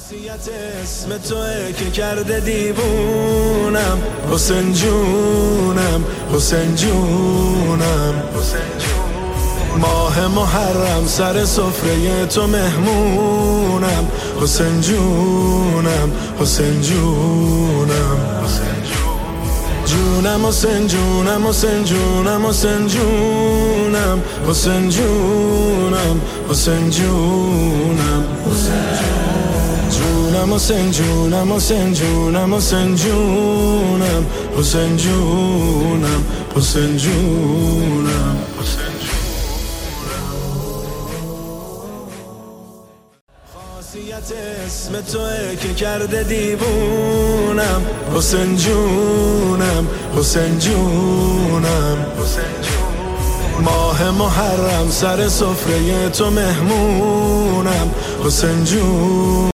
خاصیت اسم توئه که کرده دیوونم. حسین جونم، حسین جونم، ماه محرم سر سفره تو مهمونم. حسین جونم، حسین جونم، جونم، حسین جونم، حسین جونم، حسین جونم، حسین جونم، حسین جونم، جونم، حسین جونم، حسین جونم، حسین جونم، حسین جونم، حسین جونم. خاصیت اسم توئه که کرده دیوونم. حسین جونم، حسین جونم، ماه محرم سر سفره تو مهمونم. حسین جون